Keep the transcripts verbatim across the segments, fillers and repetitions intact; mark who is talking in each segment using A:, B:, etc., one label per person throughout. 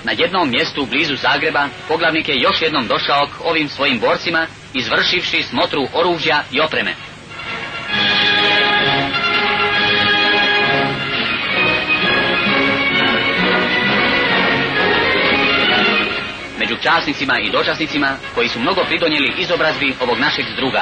A: Na jednom mjestu blizu Zagreba poglavnik je još jednom došao k ovim svojim borcima, izvršivši smotru oružja i opreme. Među časnicima i dočasnicima koji su mnogo pridonijeli izobrazbi ovog našeg druga.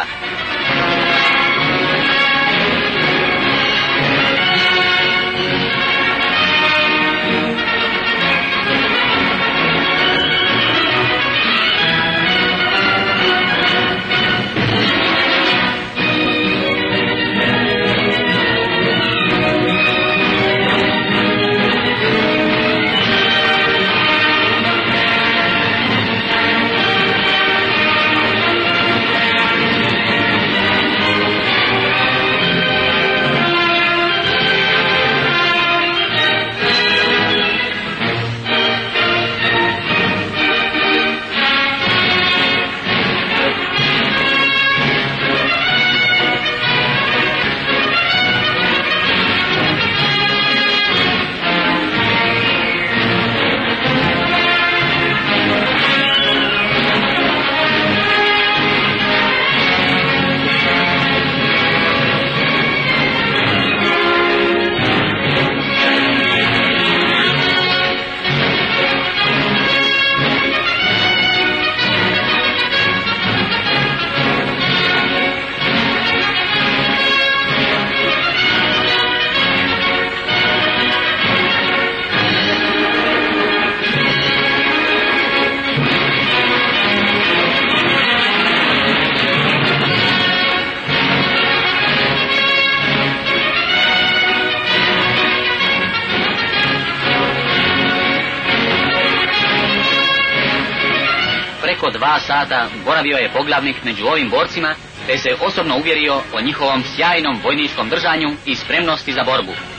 A: Preko dva sata boravio je poglavnik među ovim borcima, te se osobno uvjerio o njihovom sjajnom vojničkom držanju i spremnosti za borbu.